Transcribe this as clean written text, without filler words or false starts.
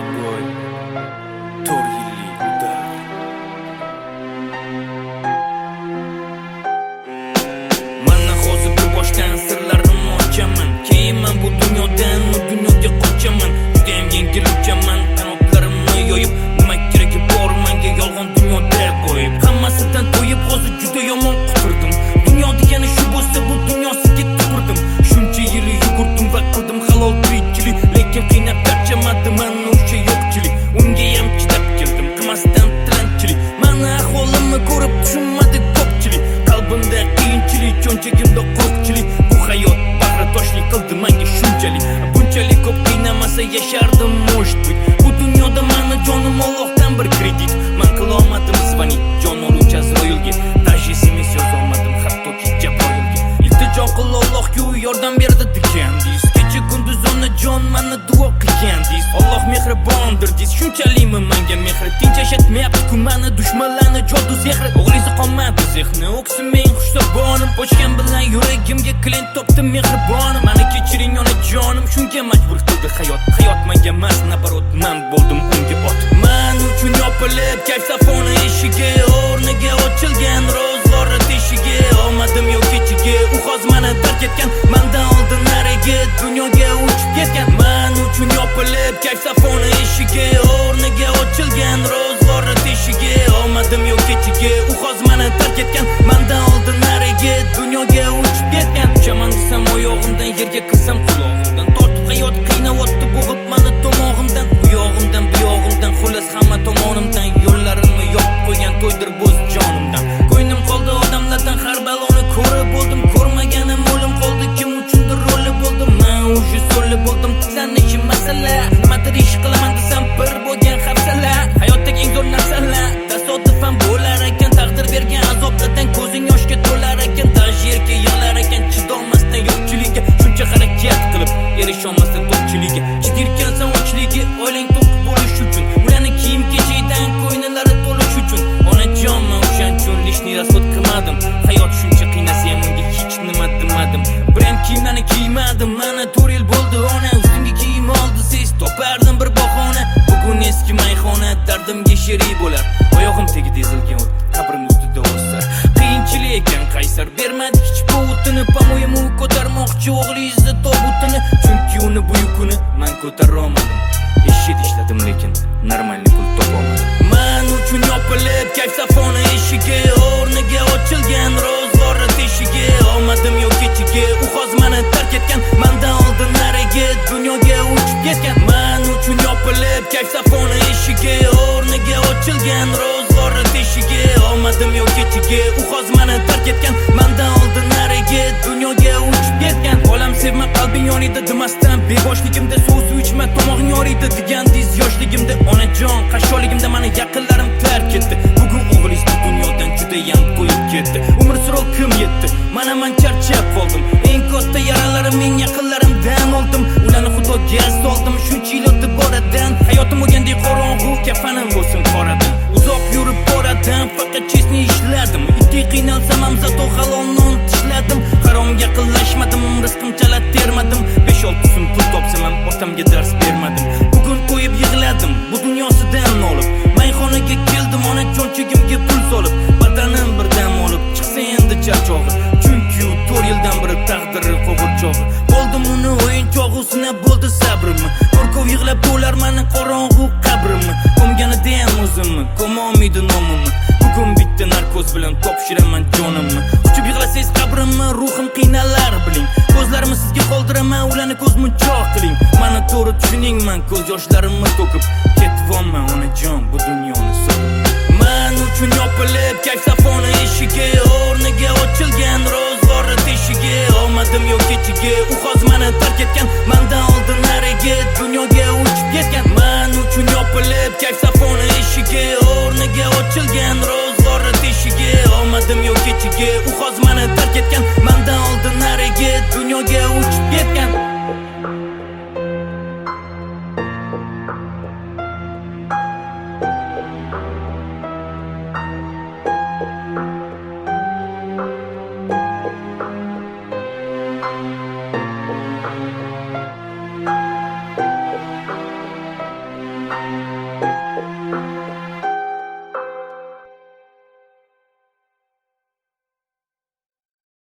boy 4 yillik udar. Mana hozir bu boshdan sirlarimni ochaman. Keyin men bu dunyodan u dunyoga qochaman. Judayam yengil uchaman, qanotlarimni yoyib, nima keragi bor menga yolg'on dunyoda qo'yib. Hammasidan to'yib hozir juda yomon quturdim. Dunyo degani shu bo'lsa bu dunyosiga tupurdim. Shuncha yil yugurdim va qildim halol tirikchilik, lekin qiynab charchamadim men o'sha yo'qchilik. Unga ham chidab keldim, qilmasdan tilanchilik. Meni ahvolimni ko'rib tushunmadi ko'pchilik. Qalbimda qiyinchilik, cho'nchagimda qo'rqchilik. Bu hayot bag'ritoshlik qildi menga shunchalik. Bunchalik ko'p qiynamasa yashardim mo'shtbut. Bu dunyoda meni jonim Allohdan bir kredit. Men qilolmadim zvonit jon oluvchi Azroilga. Даже SMS yozolmadim hattoki Jabroilga. Iltijo qil Allohga, u yordam berdi degandiz. Kecha kunduz onajon meni duo qilgandiz. Alloh mehribondir diz. Shunchalikmi menga mehri? Tinch yashatmayapti-ku meni dushmanlarni jodu sehri. O'g'lingiz qolmadi zehni, o'ksim men xushtabonim. Pochgan bilan yuragimga klient topdim mehribonim. Meni kechiring onajonim, shunga majbur qildi hayot. Hayot menga emas, nabarot men bo'ldim unga ot. Men uchun yopilib kayf-safoni eshigi, o'rniga ochilgan ro'zg'or teshigi. Olmadim yo'q kechiga, u hozir meni tark etgan. Mendan oldin nariga dunyoga uchib ketgan. Men uchun yopilib kayf-safoni eshigi, o'rniga ochilgan ro'zg'or teshigi. Olmadim yo'q kechiga, u hozir meni tark etgan. Mendan oldin nariga dunyoga uchib ketgan. Uchaman desam oyog'imdan, yerga qilsam qulog'imdan. Tortib hayot qiynayotdi bo'g'ib meni tomog'imdan. Bu yog'imdan, bu yog'imdan, xullas hamma tomonimdan. Yo'llarimni yopib qo'ygan to'ydir bo'z jonimdan. Ko'nglim qoldi odamlardan, har baloni ko'rib bo'ldim. Ko'rmaganim o'lim qoldi, kim uchundir roli bo'ldim. Men o'sha so'li bo'ldim, tiklanishi masala. Nimadir ish qilaman desam bir bo'lgan hafsala. Hayotdagi eng zo'r narsalar tasodifan bo'lar ekan. Taqdir bergan azoblardan ko'zing yoshga to'lar ekan. Даже yerga yig'lar ekan, chidolmasdan yo'qchilikka. Shuncha harakat qilib erisholmasdan to'qchilikka. Chidirkansan ochligi, oilang to'q bo'lish uchun. Ularni kiyim kechidan ko'ynalari to'lish uchun. Onajon men o'shanchun lishni rasxod qilmadim. Hayot shuncha qiynasa ham unga hech nima demadim. Brend kiyimlarni kiymadim, mana 4 yil bo'ldi ona. Ustimga kiyim oldi siz, topardim bir bahona. Bugun eski mayxona dardimga sherik bo'lar. Oyog'im tegida ezilgan o't, qabrim ustida o'sar. Qiyinchilik ekan qaysar, bermadi hech povutini. Pamoyimni ko'tarmoqchi o'g'lingizni tobutini. Chunki uni bu yukini men ko'tara olmadim. Eshit ishladim lekin normalniy pul topolmadim. Men uchun yopilib kayf-safoni eshigi, o'rniga ochilgan ro'zg'or teshigi. Olmadim yo'q kechiga, u hozir meni tark etgan. Mendan oldin nariga dunyoga uchib ketgan. Men uchun yopilib kayf-safoni eshigi, o'rniga ochilgan ro'zg'or teshigi. Olmadim yo'q kechiga, u hozir meni tark etgan. Mendan oldin nariga dunyoga uchib ketgan. Olam sevma qalbing yonida demasdan, beboshligimda suv ichma tomog'ing yoriydi degandiz. Yoshligimda onajon, qashsholigimda meni yaqinlarim tark etdi. Bugun o'g'lingiz bu dunyodan judayam qo'yib ketdi. Umr sirov kim yetdi? Mana men charchab qoldim. Eng katta yaralarim men yaqinlarimdan oldim. Ularni xudoga soldim, shuncha yil o'tib boradan. Hayotim bo'lgandek qorong'u, kafanim bo'lsin qoradan. Uzoq yurib boradan, faqat chesni ishladim. Ittiq qiynalsam ham zato halol non tishladim. Haromga yaqinlashmadim, rizqim chala termadim. 5-6 so'm pul topsam ham otamga dars bermadim. Bugun qo'yib yig'ladim, bu dunyosidan olib. Mayxonaga keldim, ona cho'nchagimga pul solib. Badanim birdan olib, chiqsa endi charchog'i. Chunki u 4 yildan beri taqdiri qo'g'irchog'i. Bo'ldim uni o'yinchog'i, sinab bo'ldi sabrimni. Qo'rqov yig'lab to'lar meni qorong'u qabrimni. Ko'mganida ham o'zimni, ko'molmaydi nomimni. Bugun bitta narkoz bilan topshiraman jonimni. Uchib yig'lasangiz qabrimni, ruhim qiynalar biling. Ko'zlarimni sizga qoldiraman, ularni ko'zmunchoq qiling. Meni to'g'ri tushuning, men ko'z yoshlarimni to'kib ketibman onajon bu dunyoni sotib. Men uchun yopilib kayf-safoni eshigi, o'rniga ochilgan ro'zg'or teshigi. Olmadim yo'q kechiga, u hozir meni tark etgan. Mendan oldin nariga dunyoga uchib ketgan. Men uchun yopilib kayf-safoni eshigi, o'rniga ochilgan ro'zg'or teshigi. Olmadim yo'q kechiga, u hozir meni tark etgan. Mendan oldin nariga dunyoga uchib ketgan. Thank you.